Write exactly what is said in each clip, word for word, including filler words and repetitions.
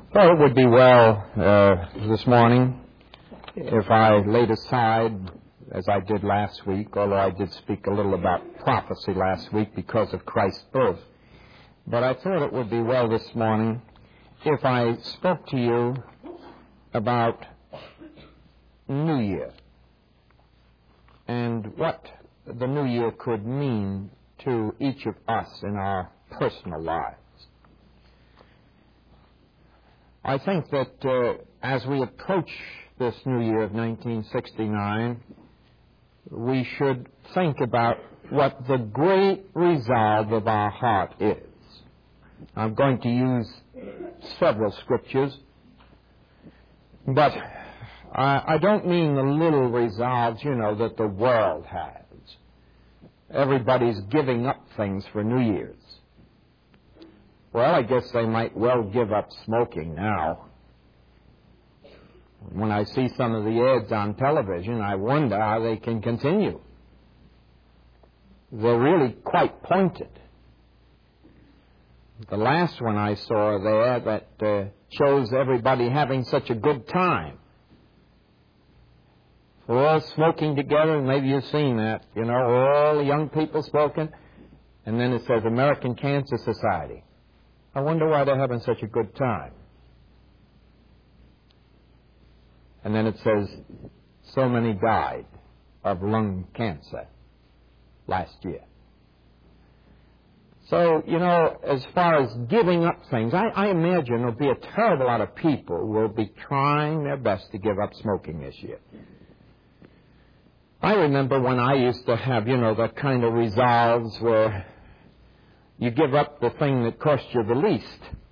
Well, it would be well uh, this morning if I laid aside, as I did last week, although I did speak a little about prophecy last week because of Christ's birth. But I thought it would be well this morning if I spoke to you about New Year and what the New Year could mean to each of us in our personal lives. I think that uh, as we approach this new year of nineteen sixty-nine, we should think about what the great resolve of our heart is. I'm going to use several scriptures, but I, I don't mean the little resolves, you know, that the world has. Everybody's giving up things for New Year's. Well, I guess they might well give up smoking now. When I see some of the ads on television, I wonder how they can continue. They're really quite pointed. The last one I saw there that uh, shows everybody having such a good time. We're all smoking together, and maybe you've seen that, you know, all the young people smoking, and then it says American Cancer Society. I wonder why they're having such a good time. And then it says, so many died of lung cancer last year. So, you know, as far as giving up things, I, I imagine there'll be a terrible lot of people who will be trying their best to give up smoking this year. I remember when I used to have, you know, the kind of resolves where you give up the thing that cost you the least.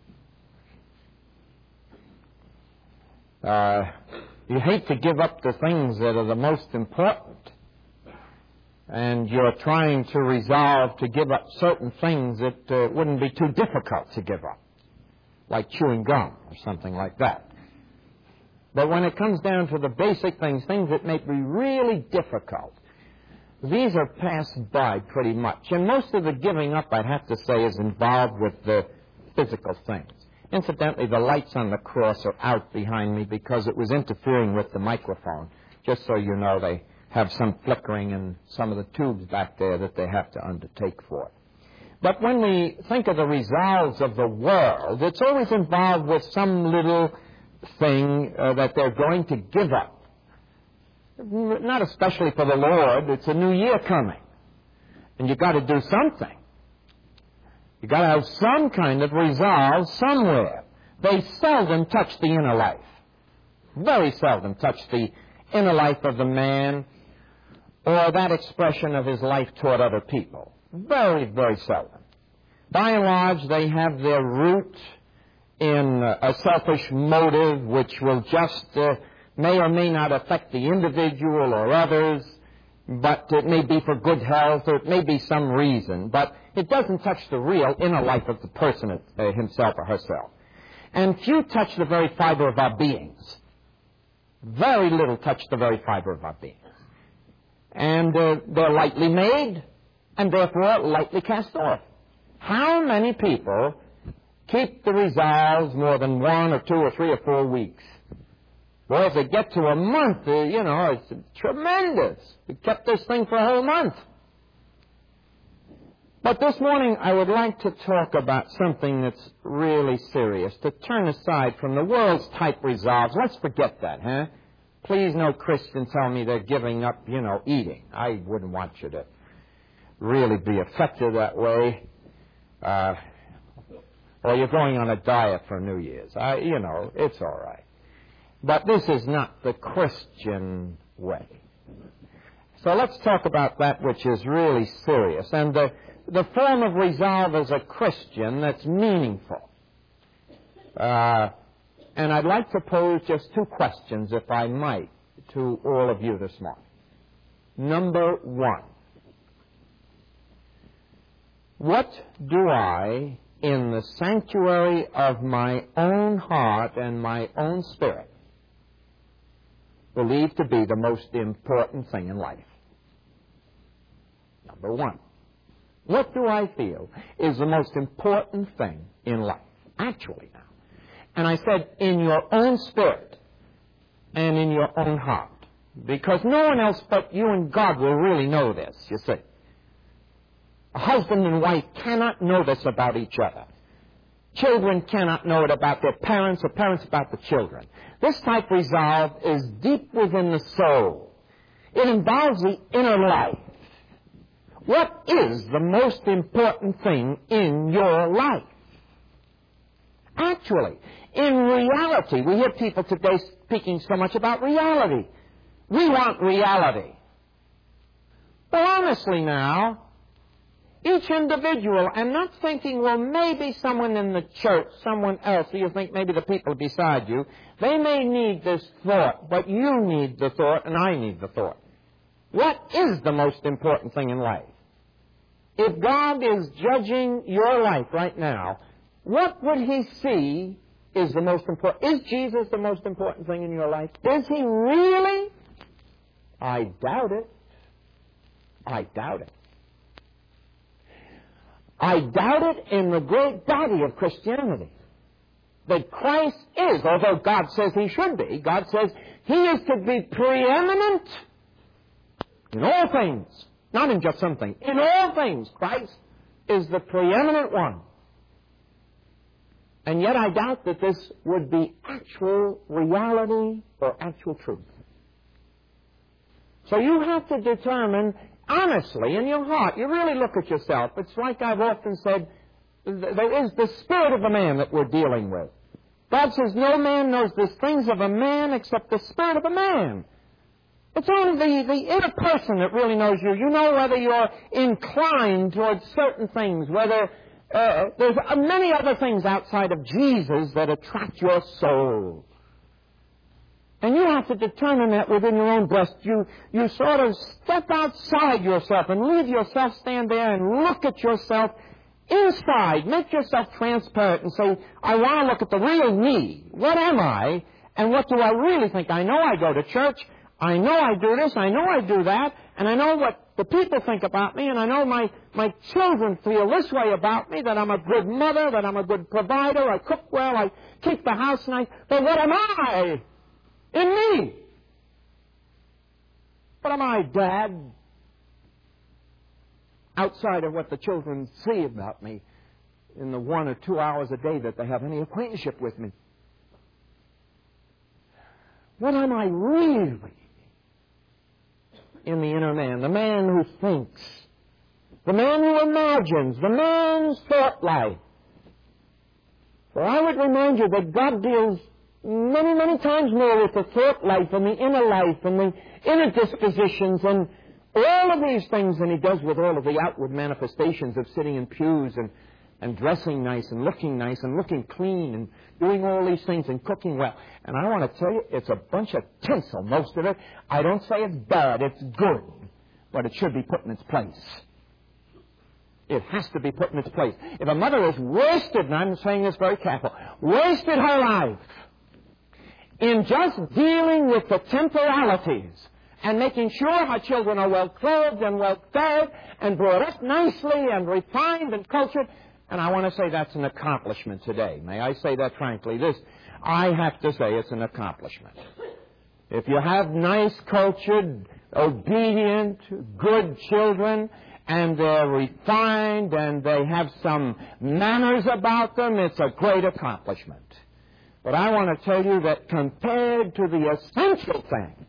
Uh, you hate to give up the things that are the most important. And you're trying to resolve to give up certain things that uh, wouldn't be too difficult to give up, like chewing gum or something like that. But when it comes down to the basic things, things that may be really difficult, these are passed by pretty much. And most of the giving up, I'd have to say, is involved with the physical things. Incidentally, the lights on the cross are out behind me because it was interfering with the microphone. Just so you know, they have some flickering in some of the tubes back there that they have to undertake for it. But when we think of the resolves of the world, it's always involved with some little thing uh, that they're going to give up. Not especially for the Lord. It's a new year coming. And you've got to do something. You've got to have some kind of resolve somewhere. They seldom touch the inner life. Very seldom touch the inner life of the man or that expression of his life toward other people. Very, very seldom. By and large, they have their root in a selfish motive which will just uh, may or may not affect the individual or others, but it may be for good health or it may be some reason, but it doesn't touch the real inner life of the person uh, himself or herself. And few touch the very fiber of our beings. Very little touch the very fiber of our beings. And uh, they're lightly made and therefore lightly cast off. How many people keep the resolves more than one or two or three or four weeks? Well, if they get to a month, uh, you know, it's tremendous. We kept this thing for a whole month. But this morning, I would like to talk about something that's really serious, to turn aside from the world's type resolves. Let's forget that, huh? Please, no Christian tell me they're giving up, you know, eating. I wouldn't want you to really be affected that way. Uh, or you're going on a diet for New Year's. I, you know, it's all right. But this is not the Christian way. So let's talk about that which is really serious. And the, the form of resolve as a Christian that's meaningful. Uh, and I'd like to pose just two questions, if I might, to all of you this morning. Number one, what do I, in the sanctuary of my own heart and my own spirit, believe to be the most important thing in life? Number one. What do I feel is the most important thing in life? Actually now. And I said, in your own spirit and in your own heart. Because no one else but you and God will really know this, you see. A husband and wife cannot know this about each other. Children cannot know it about their parents, or parents about the children. This type of resolve is deep within the soul. It involves the inner life. What is the most important thing in your life? Actually, in reality, we hear people today speaking so much about reality. We want reality. But honestly now, each individual, and not thinking, well, maybe someone in the church, someone else, so you think maybe the people beside you, they may need this thought, but you need the thought and I need the thought. What is the most important thing in life? If God is judging your life right now, what would He see is the most important? Is Jesus the most important thing in your life? Is He really? I doubt it. I doubt it. I doubt it in the great body of Christianity. That Christ is, although God says He should be, God says He is to be preeminent in all things. Not in just something. In all things, Christ is the preeminent one. And yet I doubt that this would be actual reality or actual truth. So you have to determine honestly in your heart. You really look at yourself. It's like I've often said, there is the spirit of a man that we're dealing with. God says no man knows the things of a man except the spirit of a man. It's only the, the inner person that really knows you. You know whether you're inclined towards certain things, whether uh, there's many other things outside of Jesus that attract your soul. And you have to determine that within your own breast. You, you sort of step outside yourself and leave yourself stand there and look at yourself inside. Make yourself transparent and say, I want to look at the real me. What am I? And what do I really think? I know I go to church. I know I do this. I know I do that. And I know what the people think about me. And I know my, my children feel this way about me, that I'm a good mother, that I'm a good provider, I cook well, I keep the house nice. But what am I? In me. What am I, Dad? Outside of what the children see about me in the one or two hours a day that they have any acquaintanceship with me. What am I really in the inner man? The man who thinks. The man who imagines. The man's thought life. For I would remind you that God deals many, many times more with the thought life and the inner life and the inner dispositions and all of these things than He does with all of the outward manifestations of sitting in pews and, and dressing nice and looking nice and looking clean and doing all these things and cooking well. And I want to tell you, it's a bunch of tinsel, most of it. I don't say it's bad, it's good. But it should be put in its place. It has to be put in its place. If a mother has wasted, and I'm saying this very careful, wasted her life in just dealing with the temporalities and making sure my children are well clothed and well fed and brought up nicely and refined and cultured. And I want to say that's an accomplishment today. May I say that frankly? This, I have to say it's an accomplishment. If you have nice, cultured, obedient, good children, and they're refined and they have some manners about them, it's a great accomplishment. But I want to tell you that compared to the essential thing,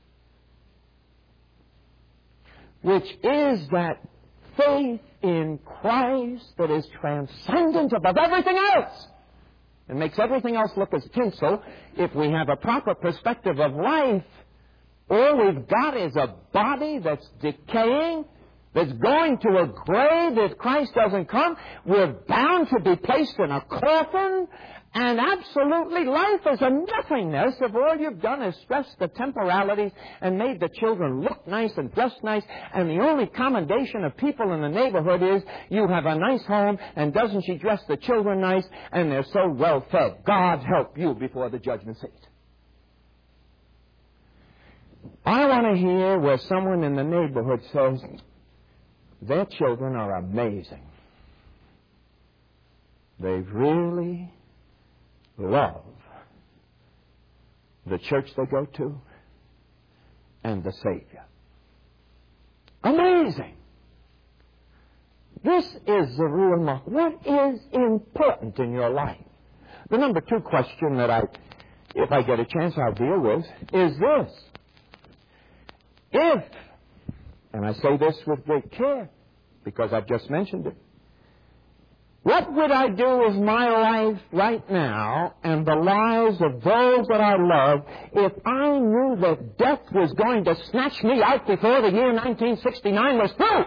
which is that faith in Christ that is transcendent above everything else and makes everything else look as tinsel, if we have a proper perspective of life, all we've got is a body that's decaying, that's going to a grave if Christ doesn't come. We're bound to be placed in a coffin. And absolutely, life is a nothingness if all you've done is stress the temporalities and made the children look nice and dress nice, and the only commendation of people in the neighborhood is you have a nice home, and doesn't she dress the children nice, and they're so well fed. God help you before the judgment seat. I want to hear where someone in the neighborhood says, their children are amazing. They've really love the church they go to and the Savior. Amazing. This is the real mark. What is important in your life? The number two question that I, if I get a chance, I'll deal with is this. If, and I say this with great care because I've just mentioned it, what would I do with my life right now and the lives of those that I love if I knew that death was going to snatch me out before the year nineteen sixty-nine was through?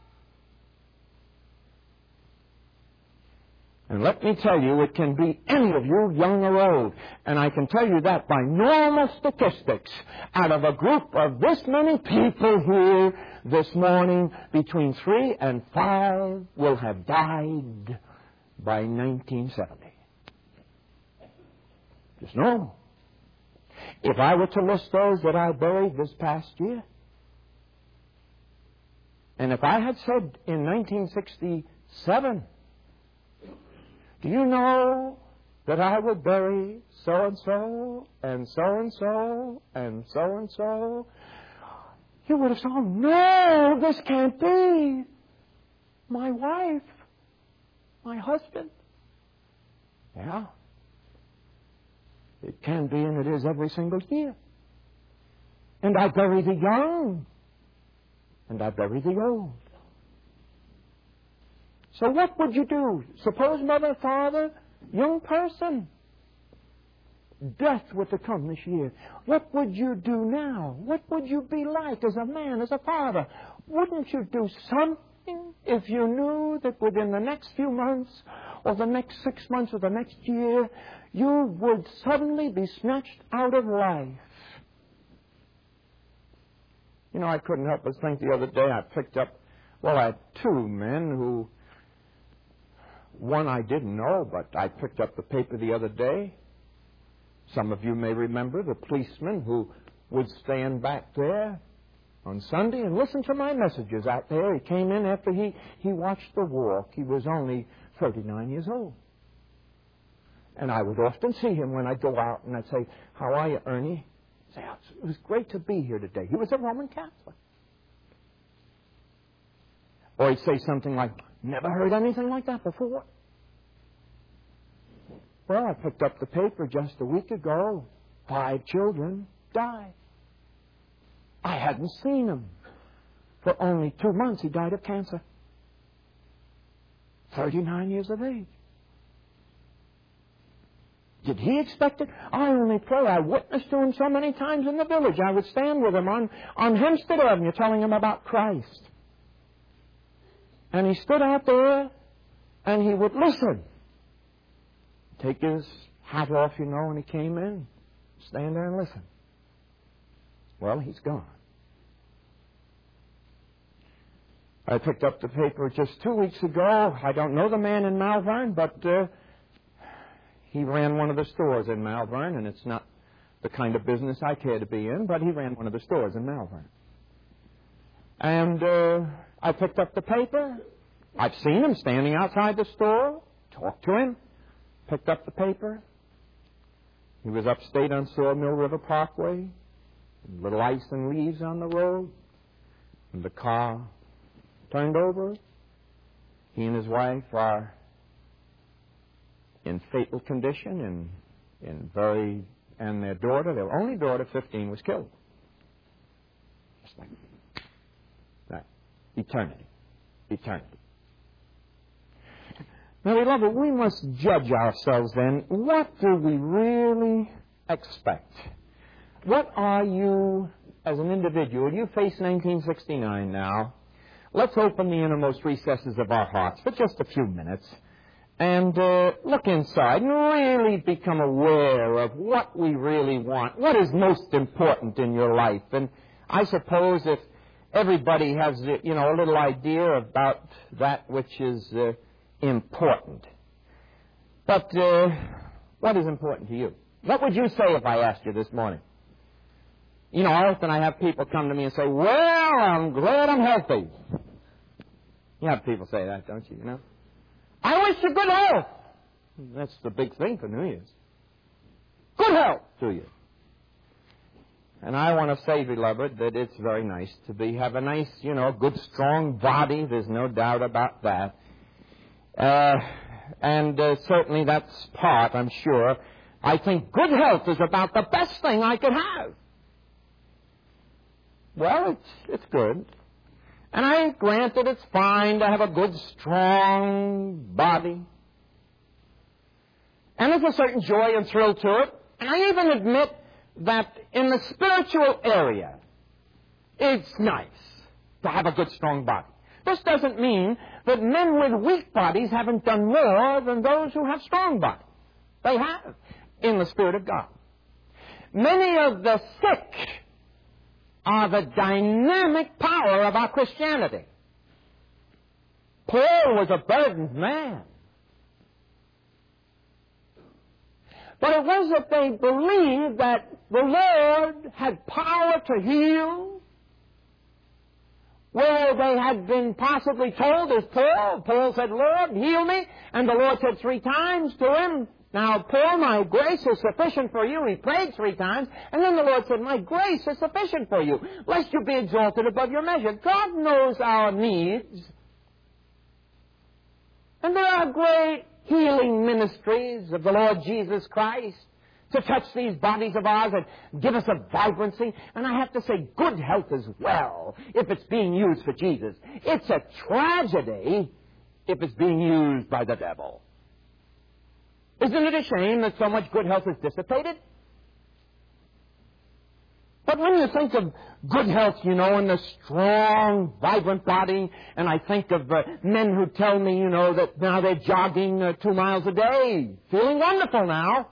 And let me tell you, it can be any of you, young or old. And I can tell you that by normal statistics, out of a group of this many people here this morning, between three and five will have died by nineteen seventy. Just normal. If I were to list those that I buried this past year, and if I had said in nineteen sixty-seven, do you know that I would bury so-and-so, and so-and-so, and so-and-so? You would have said, no, this can't be. My wife, my husband. Yeah. It can be, and it is every single year. And I bury the young, and I bury the old. So what would you do? Suppose mother, father, young person, death were to come this year. What would you do now? What would you be like as a man, as a father? Wouldn't you do something if you knew that within the next few months or the next six months or the next year you would suddenly be snatched out of life? You know, I couldn't help but think the other day I picked up, well, I had two men who, one I didn't know, but I picked up the paper the other day. Some of you may remember the policeman who would stand back there on Sunday and listen to my messages out there. He came in after he, he watched the walk. He was only thirty-nine years old. And I would often see him when I'd go out and I'd say, how are you, Ernie? He'd say, it was great to be here today. He was a Roman Catholic. Or he'd say something like, never heard anything like that before. Well, I picked up the paper just a week ago. Five children died. I hadn't seen him for only two months. He died of cancer. thirty-nine years of age. Did he expect it? I only pray. I witnessed to him so many times in the village. I would stand with him on, on Hempstead Avenue telling him about Christ. And he stood out there and he would listen. Take his hat off, you know, when he came in. Stand there and listen. Well, he's gone. I picked up the paper just two weeks ago. I don't know the man in Malvern, but uh, he ran one of the stores in Malvern, and it's not the kind of business I care to be in, but he ran one of the stores in Malvern. And uh, I picked up the paper. I've seen him standing outside the store, talked to him, picked up the paper. He was upstate on Sawmill River Parkway, little ice and leaves on the road, and the car turned over. He and his wife are in fatal condition, and in very, and their daughter, their only daughter, fifteen, was killed. Just like that. Eternity. Eternity. Now, beloved, we must judge ourselves then. What do we really expect? What are you, as an individual? You face nineteen sixty-nine now. Let's open the innermost recesses of our hearts for just a few minutes and uh, look inside and really become aware of what we really want, what is most important in your life. And I suppose if everybody has, you know, a little idea about that which is uh, important. But uh, what is important to you? What would you say if I asked you this morning? You know, often I have people come to me and say, well, I'm glad I'm healthy. You have people say that, don't you, you know? I wish you good health. That's the big thing for New Year's. health to you. And I want to say, beloved, that it's very nice to be have a nice, you know, good, strong body. There's no doubt about that. Uh, and uh, certainly that's part, I'm sure. I think good health is about the best thing I could have. Well, it's, it's good. And I grant that it's fine to have a good, strong body. And there's a certain joy and thrill to it. And I even admit that in the spiritual area, it's nice to have a good, strong body. This doesn't mean that men with weak bodies haven't done more than those who have strong bodies. They have, in the Spirit of God. Many of the sick are the dynamic power of our Christianity. Paul was a burdened man. But it was that they believed that the Lord had power to heal, where they had been possibly told, as Paul, Paul said, Lord, heal me. And the Lord said three times to him, now, Paul, my grace is sufficient for you. He prayed three times. And then the Lord said, my grace is sufficient for you, lest you be exalted above your measure. God knows our needs. And there are great healing ministries of the Lord Jesus Christ to touch these bodies of ours and give us a vibrancy. And I have to say, good health as well, if it's being used for Jesus. It's a tragedy if it's being used by the devil. Isn't it a shame that so much good health is dissipated? But when you think of good health, you know, and the strong, vibrant body, and I think of uh, men who tell me, you know, that now they're jogging uh, two miles a day, feeling wonderful now.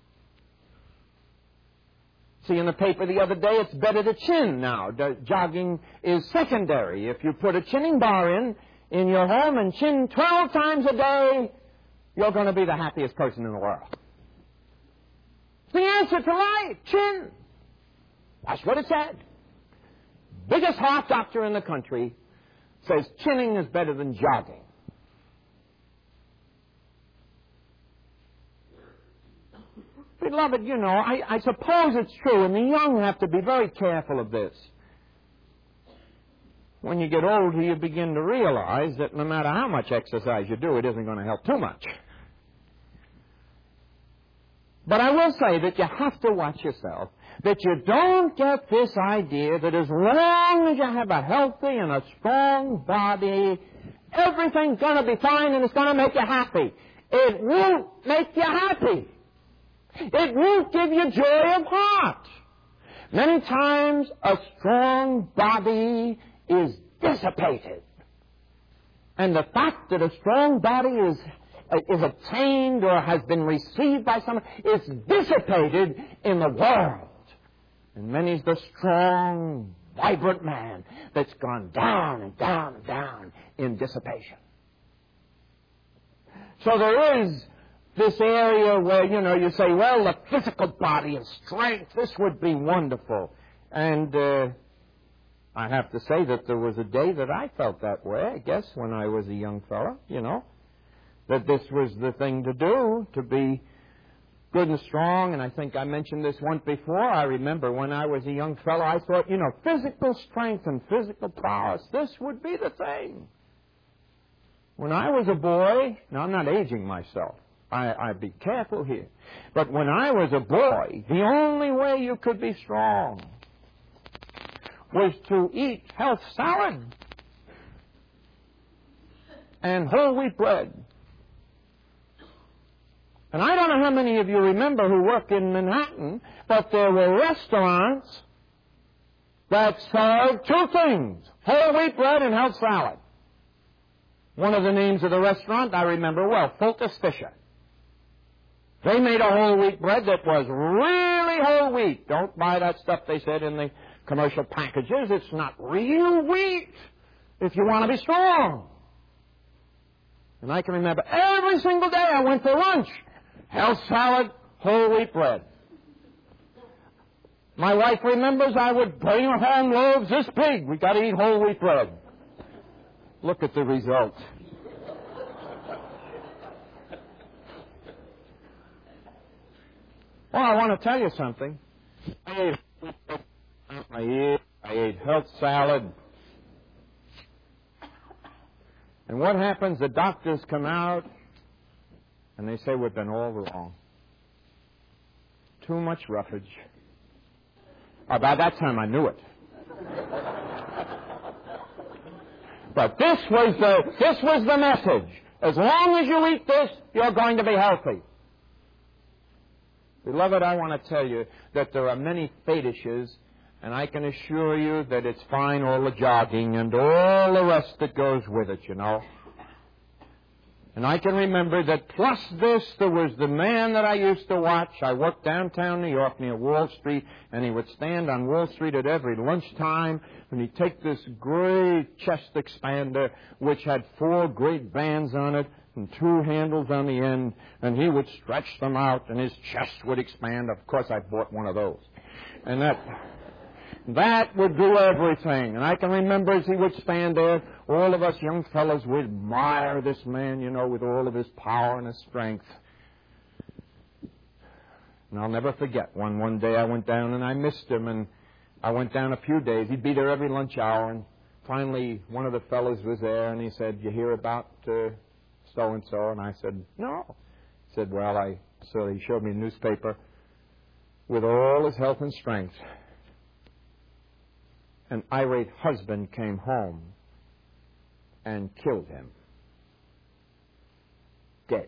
See, in the paper the other day, it's better to chin now. The jogging is secondary. If you put a chinning bar in, in your home and chin twelve times a day, you're going to be the happiest person in the world. It's the answer to life, chin. That's what it said. Biggest heart doctor in the country says chinning is better than jogging. Beloved, you know, I, I suppose it's true, and the young have to be very careful of this. When you get older, you begin to realize that no matter how much exercise you do, it isn't going to help too much. But I will say that you have to watch yourself, that you don't get this idea that as long as you have a healthy and a strong body, everything's going to be fine and it's going to make you happy. It won't make you happy. It won't give you joy of heart. Many times a strong body is dissipated. And the fact that a strong body is, is obtained or has been received by someone is dissipated in the world. And many's the strong, vibrant man that's gone down and down and down in dissipation. So there is this area where, you know, you say, well, the physical body and strength, this would be wonderful. And uh, I have to say that there was a day that I felt that way, I guess, when I was a young fellow, you know, that this was the thing to do, to be good and strong. And I think I mentioned this once before. I remember when I was a young fellow, I thought, you know, physical strength and physical prowess, this would be the thing. When I was a boy, now I'm not aging myself, I, I'd be careful here. But when I was a boy, the only way you could be strong was to eat health salad and whole wheat bread. And I don't know how many of you remember who work in Manhattan, but there were restaurants that served two things, whole wheat bread and health salad. One of the names of the restaurant I remember well, Fultus Fisher. They made a whole wheat bread that was really whole wheat. Don't buy that stuff they said in the commercial packages. It's not real wheat if you want to be strong. And I can remember every single day I went for lunch, health salad, whole wheat bread. My wife remembers I would bring home loaves this big. We got to eat whole wheat bread. Look at the result. Well, I want to tell you something. I ate, I ate, I ate health salad. And what happens? The doctors come out and they say we've been all wrong. Too much roughage. Oh, by that time I knew it. But this was the this was the message. As long as you eat this, you're going to be healthy. Beloved, I want to tell you that there are many fetishes, and I can assure you that it's fine, all the jogging and all the rest that goes with it, you know. And I can remember that plus this, there was the man that I used to watch. I worked downtown New York near Wall Street, and he would stand on Wall Street at every lunchtime, and he'd take this great chest expander, which had four great bands on it and two handles on the end, and he would stretch them out, and his chest would expand. Of course, I bought one of those. And that... That would do everything. And I can remember as he would stand there, all of us young fellows would admire this man, you know, with all of his power and his strength. And I'll never forget one. One day I went down and I missed him, and I went down a few days. He'd be there every lunch hour, and finally one of the fellows was there, and he said, "You hear about uh, so-and-so?" And I said, "No." He said, "Well, I..." So he showed me a newspaper with all his health and strength. An irate husband came home and killed him. Dead.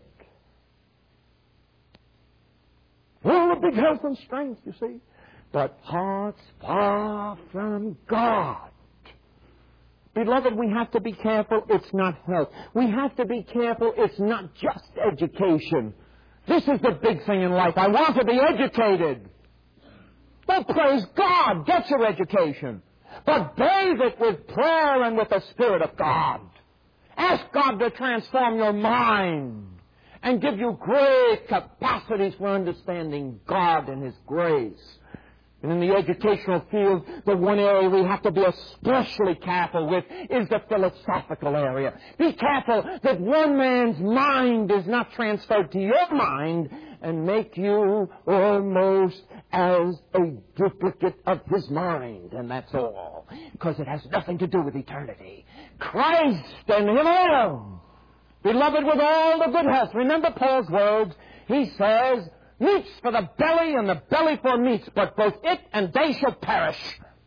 All the big health and strength, you see, but hearts far from God. Beloved, we have to be careful it's not health. We have to be careful it's not just education. This is the big thing in life. I want to be educated. Well, praise God, get your education. But bathe it with prayer and with the Spirit of God. Ask God to transform your mind and give you great capacities for understanding God and His grace. And in the educational field, the one area we have to be especially careful with is the philosophical area. Be careful that one man's mind is not transferred to your mind and make you almost as a duplicate of his mind. And that's all. Because it has nothing to do with eternity. Christ and Him alone. Beloved, with all the good health. Remember Paul's words. He says, "Meats for the belly and the belly for meats, but both it and they shall perish."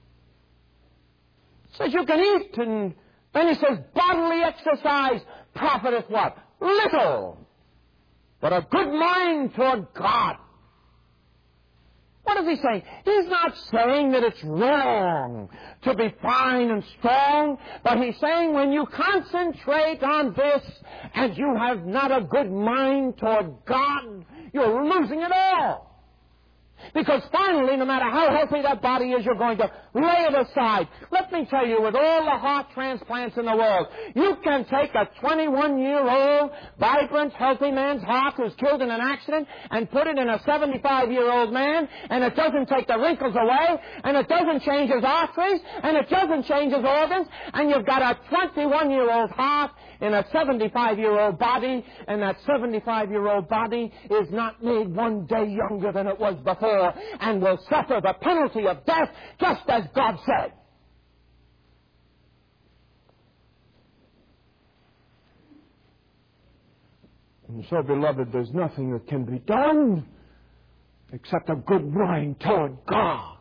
Says you can eat, and then he says bodily exercise profiteth what? Little. But a good mind toward God. What is he saying? He's not saying that it's wrong to be fine and strong, but he's saying when you concentrate on this and you have not a good mind toward God, you're losing it all. Because finally, no matter how healthy that body is, you're going to lay it aside. Let me tell you, with all the heart transplants in the world, you can take a twenty-one-year-old, vibrant, healthy man's heart who's killed in an accident and put it in a seventy-five-year-old man, and it doesn't take the wrinkles away, and it doesn't change his arteries, and it doesn't change his organs, and you've got a twenty-one-year-old heart in a seventy-five-year-old body, and that seventy-five-year-old body is not made one day younger than it was before, and will suffer the penalty of death, just as God said. And so, beloved, there's nothing that can be done except a good mind toward God.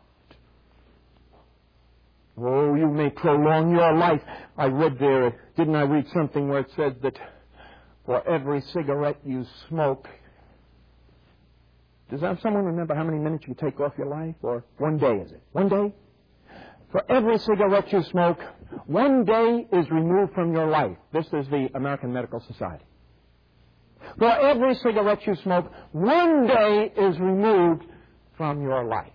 Oh, you may prolong your life. I read there, didn't I read something where it said that for every cigarette you smoke, does someone remember how many minutes you take off your life? Or one day, is it? One day? For every cigarette you smoke, one day is removed from your life. This is the American Medical Society. For every cigarette you smoke, one day is removed from your life.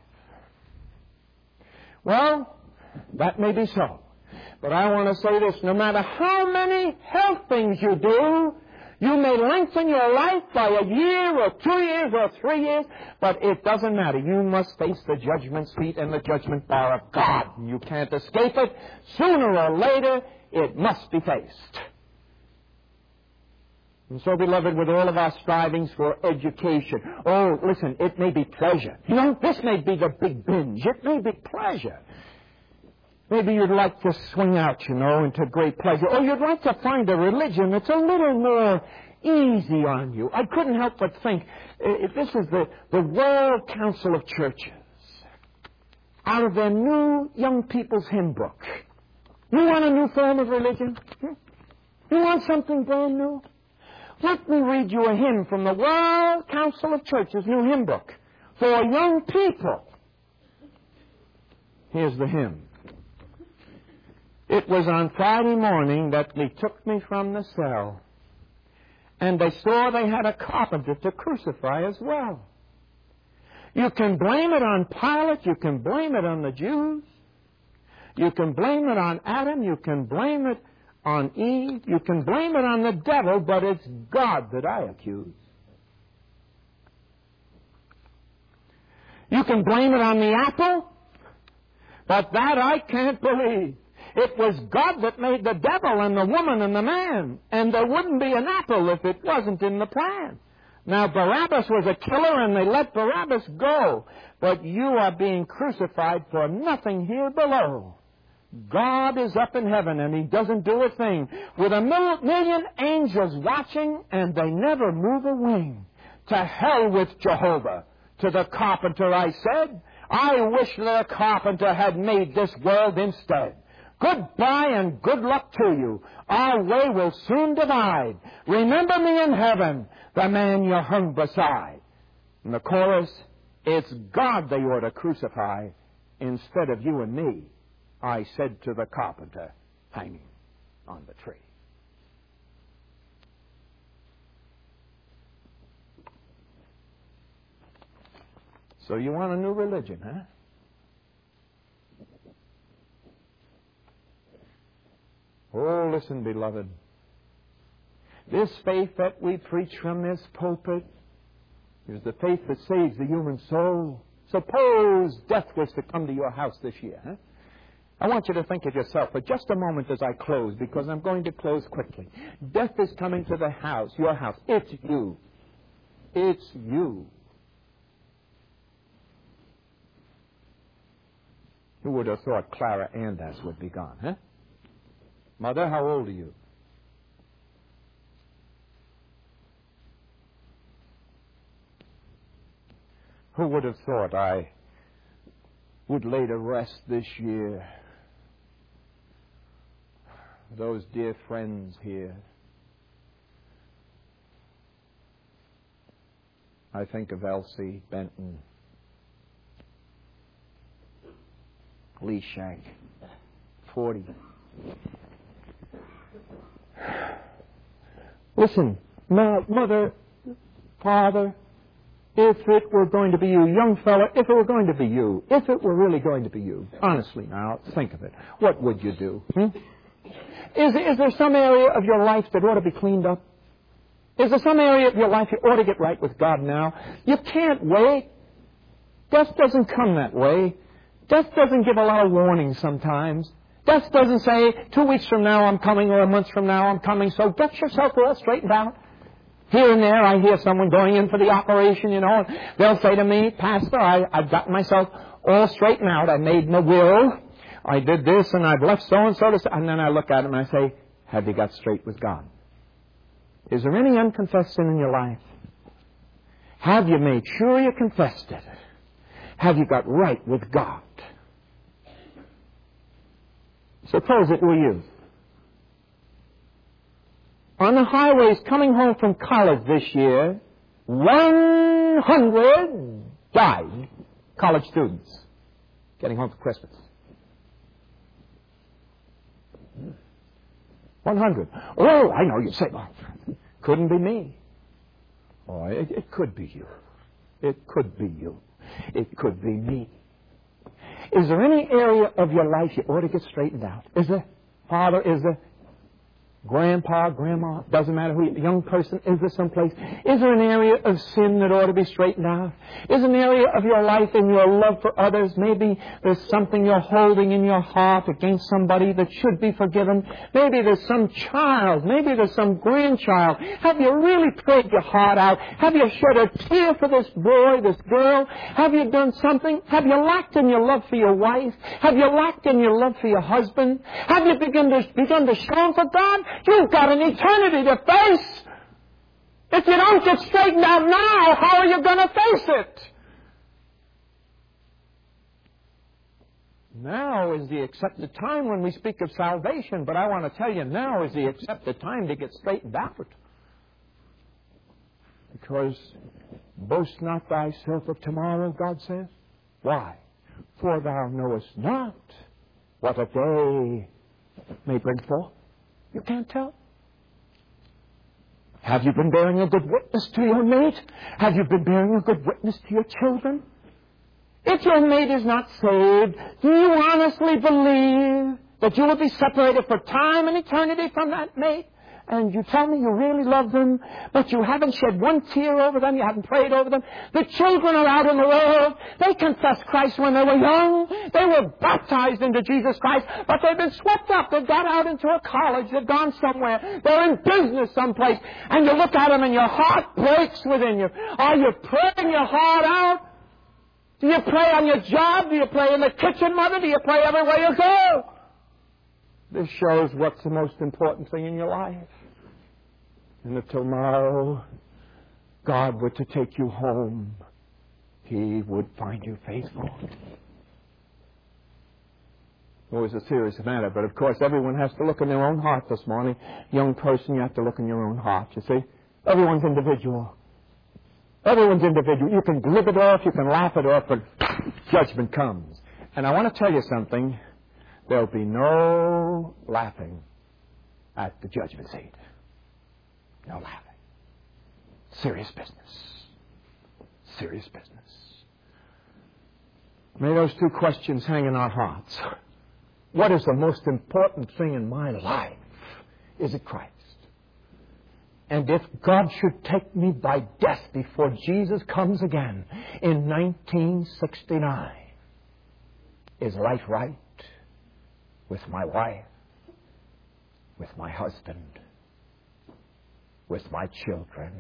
Well, that may be so. But I want to say this, no matter how many health things you do, you may lengthen your life by a year or two years or three years, but it doesn't matter. You must face the judgment seat and the judgment bar of God. You can't escape it. Sooner or later, it must be faced. And so, beloved, with all of our strivings for education, oh, listen, it may be pleasure. You know, this may be the big binge. It may be pleasure. Maybe you'd like to swing out, you know, into great pleasure. Or you'd like to find a religion that's a little more easy on you. I couldn't help but think, if this is the, the World Council of Churches, out of their new young people's hymn book. You want a new form of religion? You want something brand new? Let me read you a hymn from the World Council of Churches' new hymn book for young people. Here's the hymn. It was on Friday morning that they took me from the cell, and they saw they had a carpenter to crucify as well. You can blame it on Pilate, you can blame it on the Jews, you can blame it on Adam, you can blame it on Eve, you can blame it on the devil, but it's God that I accuse. You can blame it on the apple, but that I can't believe. It was God that made the devil and the woman and the man, and there wouldn't be an apple if it wasn't in the plan. Now, Barabbas was a killer, and they let Barabbas go, but you are being crucified for nothing here below. God is up in heaven, and He doesn't do a thing. With a million angels watching, and they never move a wing. To hell with Jehovah. To the carpenter I said, I wish the carpenter had made this world instead. Goodbye and good luck to you. Our way will soon divide. Remember me in heaven, the man you hung beside. And the chorus, it's God they ought to crucify instead of you and me, I said to the carpenter hanging on the tree. So you want a new religion, huh? Oh, listen, beloved. This faith that we preach from this pulpit is the faith that saves the human soul. Suppose death was to come to your house this year, huh? I want you to think of yourself for just a moment as I close, because I'm going to close quickly. Death is coming to the house, your house. It's you. It's you. Who would have thought Clara Andas would be gone, huh? Mother, how old are you? Who would have thought I would lay to rest this year those dear friends here? I think of Elsie Benton, Lee Shank, forty. Listen, mother, father, if it were going to be you, young fella, if it were going to be you, if it were really going to be you, honestly now, think of it, what would you do? Hmm? Is, is there some area of your life that ought to be cleaned up? Is there some area of your life you ought to get right with God now? You can't wait. Death doesn't come that way. Death doesn't give a lot of warning sometimes. Death doesn't say, two weeks from now I'm coming, or a month from now I'm coming, so get yourself all straightened out. Here and there I hear someone going in for the operation, you know, and they'll say to me, Pastor, I, I've gotten myself all straightened out. I made my will. I did this, and I've left so-and-so to... And then I look at them and I say, have you got straight with God? Is there any unconfessed sin in your life? Have you made sure you confessed it? Have you got right with God? Suppose it were you. On the highways coming home from college this year, one hundred died. College students getting home for Christmas. one hundred. Oh, I know you say, well, couldn't be me. Oh, it, it could be you. It could be you. It could be me. Is there any area of your life you ought to get straightened out? Is there? Father, is there? grandpa, grandma, doesn't matter who, young person, is there someplace? Is there an area of sin that ought to be straightened out? Is there an area of your life and your love for others? Maybe there's something you're holding in your heart against somebody that should be forgiven. Maybe there's some child. Maybe there's some grandchild. Have you really prayed your heart out? Have you shed a tear for this boy, this girl? Have you done something? Have you lacked in your love for your wife? Have you lacked in your love for your husband? Have you begun to, begun to shine for God? You've got an eternity to face. If you don't get straightened out now, how are you going to face it? Now is the accepted time when we speak of salvation, but I want to tell you, now is the accepted time to get straightened out. Because boast not thyself of tomorrow, God says. Why? For thou knowest not what a day may bring forth. You can't tell. Have you been bearing a good witness to your mate? Have you been bearing a good witness to your children? If your mate is not saved, do you honestly believe that you will be separated for time and eternity from that mate? And you tell me you really love them, but you haven't shed one tear over them, you haven't prayed over them. The children are out in the world. They confessed Christ when they were young. They were baptized into Jesus Christ, but they've been swept up. They've got out into a college. They've gone somewhere. They're in business someplace. And you look at them and your heart breaks within you. Are you praying your heart out? Do you pray on your job? Do you pray in the kitchen, Mother? Do you pray everywhere you go? This shows what's the most important thing in your life. And if tomorrow God were to take you home, He would find you faithful. It was a serious matter, but of course everyone has to look in their own heart this morning. Young person, you have to look in your own heart, you see. Everyone's individual. Everyone's individual. You can live it off, you can laugh it off, but judgment comes. And I want to tell you something. There'll be no laughing at the judgment seat. No laughing. Serious business. Serious business. May those two questions hang in our hearts. What is the most important thing in my life? Is it Christ? And if God should take me by death before Jesus comes again in nineteen sixty-nine, is life right? With my wife, with my husband, with my children,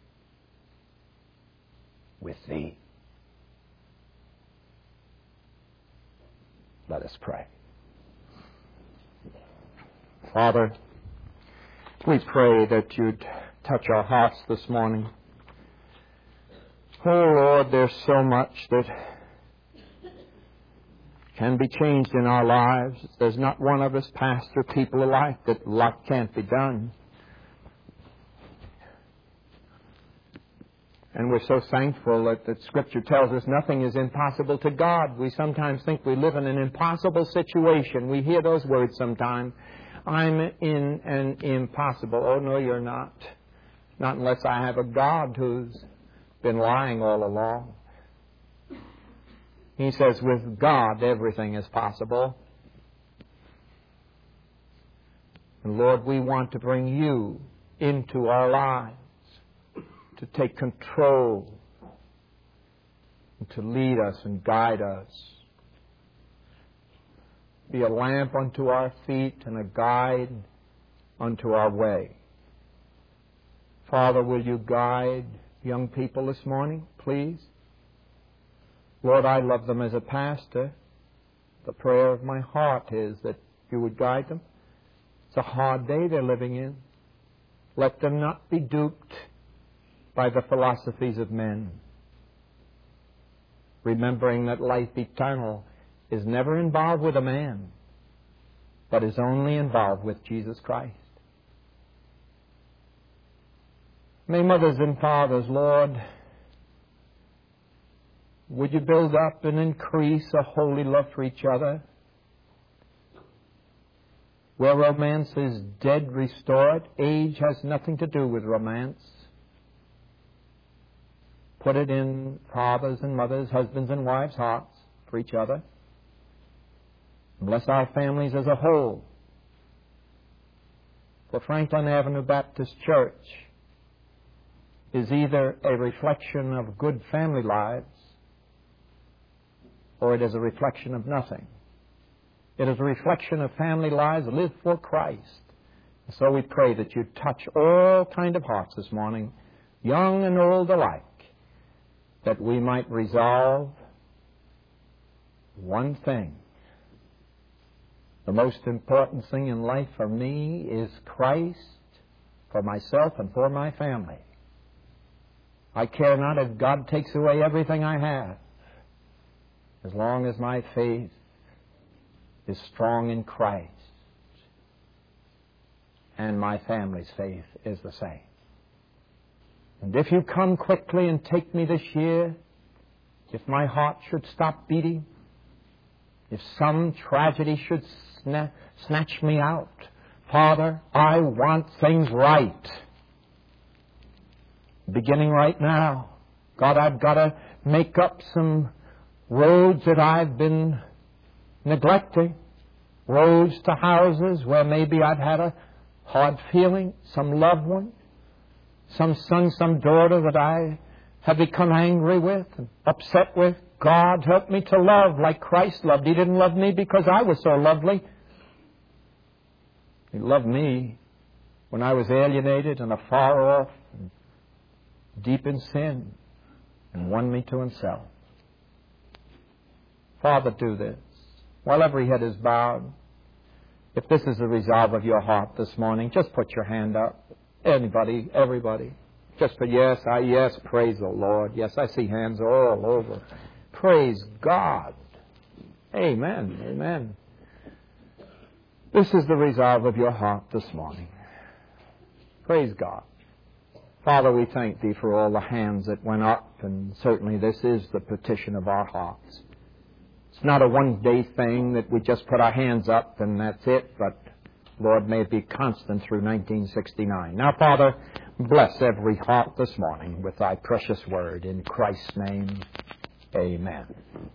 with Thee. Let us pray. Father, we pray that You'd touch our hearts this morning. Oh, Lord, there's so much that can be changed in our lives. There's not one of us pastor people alike that lot can't be done. And we're so thankful that, that Scripture tells us nothing is impossible to God. We sometimes think we live in an impossible situation. We hear those words sometimes. I'm in an impossible. Oh, no, you're not. Not unless I have a God who's been lying all along. He says, with God, everything is possible. And Lord, we want to bring You into our lives, to take control, and to lead us and guide us. Be a lamp unto our feet and a guide unto our way. Father, will You guide young people this morning, please? Lord, I love them as a pastor. The prayer of my heart is that You would guide them. It's a hard day they're living in. Let them not be duped by the philosophies of men. Remembering that life eternal is never involved with a man, but is only involved with Jesus Christ. May mothers and fathers, Lord, would You build up and increase a holy love for each other? Where romance is dead, restore it. Age has nothing to do with romance. Put it in fathers and mothers, husbands and wives' hearts for each other. Bless our families as a whole. for Franklin Avenue Baptist Church is either a reflection of good family lives or it is a reflection of nothing. It is a reflection of family lives lived for Christ. And so we pray that you touch all kind of hearts this morning, young and old alike, that we might resolve one thing. The most important thing in life for me is Christ, for myself and for my family. I care not if God takes away everything I have, as long as my faith is strong in Christ and my family's faith is the same. And if you come quickly and take me this year, if my heart should stop beating, if some tragedy should sna- snatch me out, Father, I want things right. Beginning right now. God, I've got to make up some roads that I've been neglecting. Roads to houses where maybe I've had a hard feeling, some loved one, some son, some daughter that I have become angry with and upset with. God, help me to love like Christ loved. He didn't love me because I was so lovely. He loved me when I was alienated and afar off and deep in sin and won me to himself. Father, do this. While every head is bowed, if this is the resolve of your heart this morning, just put your hand up. Anybody, everybody. Just a yes, I yes, praise the Lord. Yes, I see hands all over. Praise God. Amen, amen. This is the resolve of your heart this morning. Praise God. Father, we thank Thee for all the hands that went up, and certainly this is the petition of our hearts. It's not a one-day thing that we just put our hands up and that's it, but Lord, may it be constant through nineteen sixty-nine. Now, Father, bless every heart this morning with Thy precious word. In Christ's name, amen.